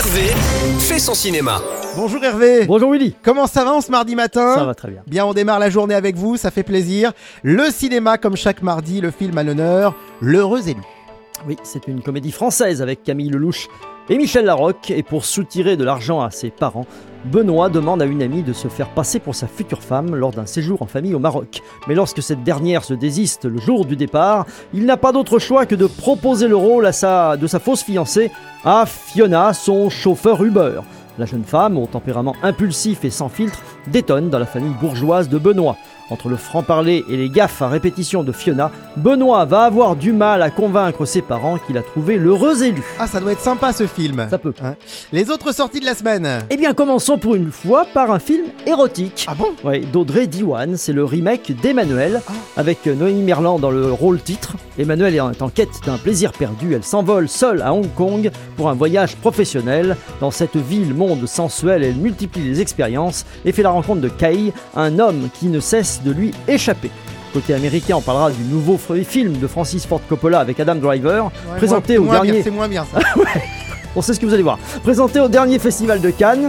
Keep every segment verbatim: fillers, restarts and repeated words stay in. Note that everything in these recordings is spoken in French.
Hervé fait son cinéma. Bonjour Hervé. Bonjour Willy. Comment ça va en ce mardi matin ? Ça va très bien. Bien, on démarre la journée avec vous, ça fait plaisir. Le cinéma, comme chaque mardi, le film à l'honneur, L'heureux élu. Oui, c'est une comédie française avec Camille Lelouch et Michel Larocque. Et pour soutirer de l'argent à ses parents, Benoît demande à une amie de se faire passer pour sa future femme lors d'un séjour en famille au Maroc. Mais lorsque cette dernière se désiste le jour du départ, il n'a pas d'autre choix que de proposer le rôle à sa, de sa fausse fiancée à Fiona, son chauffeur Uber. La jeune femme, au tempérament impulsif et sans filtre, détonne dans la famille bourgeoise de Benoît. Entre le franc-parler et les gaffes à répétition de Fiona, Benoît va avoir du mal à convaincre ses parents qu'il a trouvé l'heureux élu. Ah, ça doit être sympa ce film. Ça peut. Hein ? Les autres sorties de la semaine. Eh bien, commençons pour une fois par un film érotique. Ah bon ? Ouais, d'Audrey Diwan, c'est le remake d'Emmanuel, Ah. avec Noémie Merlan dans le rôle titre. Emmanuel est en quête d'un plaisir perdu, elle s'envole seule à Hong Kong pour un voyage professionnel. Dans cette ville monde sensuel, elle multiplie les expériences et fait la rencontre de Kay, un homme qui ne cesse de lui échapper. Côté américain, on parlera du nouveau film de Francis Ford Coppola avec Adam Driver, Ouais, présenté moins, au moins dernier... bien, c'est moins bien ça. On sait ce que vous allez voir. Présenté au dernier festival de Cannes,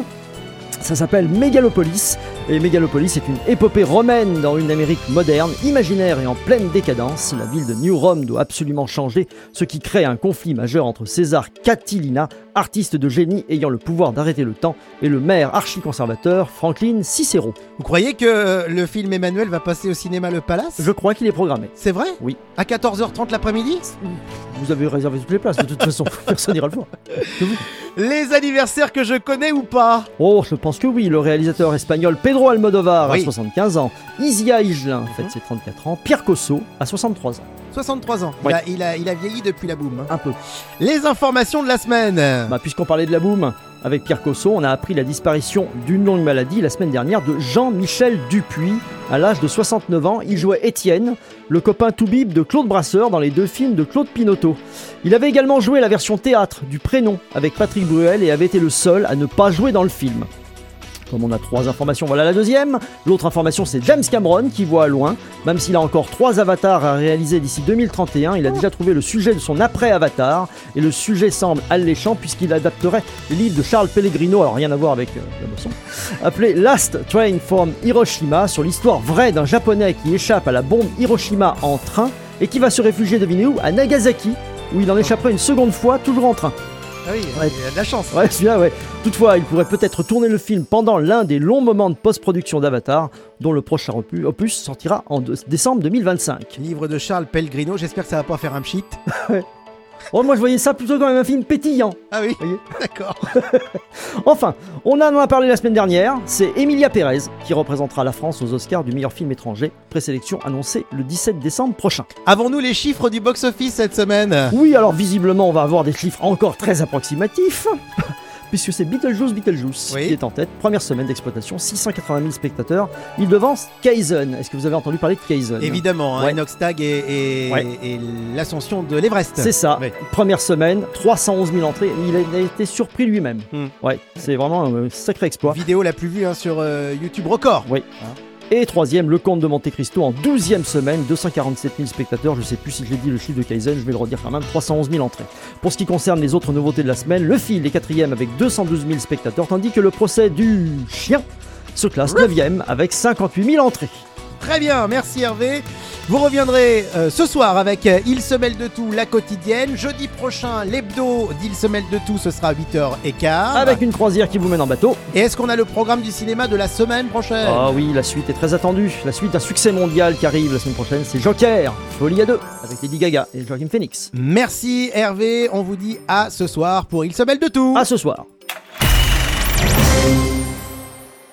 ça s'appelle Mégalopolis. Et Mégalopolis est une épopée romaine dans une Amérique moderne, imaginaire et en pleine décadence. La ville de New Rome doit absolument changer, ce qui crée un conflit majeur entre César Catilina, artiste de génie ayant le pouvoir d'arrêter le temps, et le maire archi-conservateur Franklin Cicero. Vous croyez que le film Emmanuel va passer au cinéma Le Palace ? Je crois qu'il est programmé. C'est vrai ? Oui. À quatorze heures trente l'après-midi ? Vous avez réservé toutes les places, de toute façon, personne n'ira le voir. Que vous. Les anniversaires que je connais ou pas ? Oh, je pense que oui. Le réalisateur espagnol Pedro Almodovar Oui. a soixante-quinze ans, Isia Higelin fête ses trente-quatre ans, Pierre Cosso a soixante-trois ans. soixante-trois ans. Ouais. Il, a, il, a, il a vieilli depuis la boum. hein. Un peu. Les informations de la semaine. Bah, puisqu'on parlait de la boum, avec Pierre Cosso, on a appris la disparition d'une longue maladie la semaine dernière de Jean-Michel Dupuis. À l'âge de soixante-neuf ans, il jouait Étienne, le copain tout-bib de Claude Brasseur dans les deux films de Claude Pinoteau. Il avait également joué la version théâtre du Prénom avec Patrick Bruel et avait été le seul à ne pas jouer dans le film. Comme on a trois informations, voilà la deuxième. L'autre information, c'est James Cameron qui voit à loin. Même s'il a encore trois avatars à réaliser d'ici deux mille trente et un, il a déjà trouvé le sujet de son après-avatar. Et le sujet semble alléchant puisqu'il adapterait le livre de Charles Pellegrino, alors rien à voir avec euh, la boisson, appelé Last Train from Hiroshima, sur l'histoire vraie d'un Japonais qui échappe à la bombe Hiroshima en train et qui va se réfugier, devinez où, à Nagasaki, où il en échapperait une seconde fois, toujours en train. Ah oui, Ouais. il a de la chance. Ouais, celui-là, ouais. Toutefois, il pourrait peut-être tourner le film pendant l'un des longs moments de post-production d'Avatar, dont le prochain opus, opus sortira en de- décembre deux mille vingt-cinq. Livre de Charles Pellegrino, j'espère que ça va pas faire un pchit. Oh, moi, je voyais ça plutôt comme un film pétillant. Ah oui, Voyez. d'accord. Enfin, on en a parlé la semaine dernière, c'est Emilia Pérez qui représentera la France aux Oscars du meilleur film étranger, présélection annoncée le dix-sept décembre prochain. Avons-nous les chiffres du box-office cette semaine ? Oui, alors visiblement, on va avoir des chiffres encore très approximatifs. Puisque c'est Beetlejuice Beetlejuice Oui. qui est en tête. Première semaine d'exploitation, six cent quatre-vingt mille spectateurs. Il devance Kaizen. Est-ce que vous avez entendu parler de Kaizen ? Évidemment, hein, Ouais. Inox Tag et, et, Ouais. et l'ascension de l'Everest. C'est ça. Ouais. Première semaine, trois cent onze mille entrées. Il a, il a été surpris lui-même. Hmm. Ouais, c'est vraiment un sacré exploit. Vidéo la plus vue hein, sur euh, YouTube record. Oui. Et troisième, le Comte de Monte Cristo en douzième semaine, deux cent quarante-sept mille spectateurs. Je sais plus si j'ai dit le chiffre de Kaizen, je vais le redire quand même, trois cent onze mille entrées. Pour ce qui concerne les autres nouveautés de la semaine, Le Fil est quatrième avec deux cent douze mille spectateurs, tandis que Le Procès du Chien se classe neuvième avec cinquante-huit mille entrées. Très bien, merci Hervé. Vous reviendrez euh, ce soir avec euh, Il se mêle de tout, la quotidienne. Jeudi prochain, l'hebdo d'Il se mêle de tout, ce sera à huit heures quinze. Avec une croisière qui vous mène en bateau. Et est-ce qu'on a le programme du cinéma de la semaine prochaine ? Ah oui, la suite est très attendue. La suite d'un succès mondial qui arrive la semaine prochaine, c'est Joker, Folie à deux, avec Lady Gaga et Joaquin Phoenix. Merci Hervé, on vous dit à ce soir pour Il se mêle de tout. À ce soir.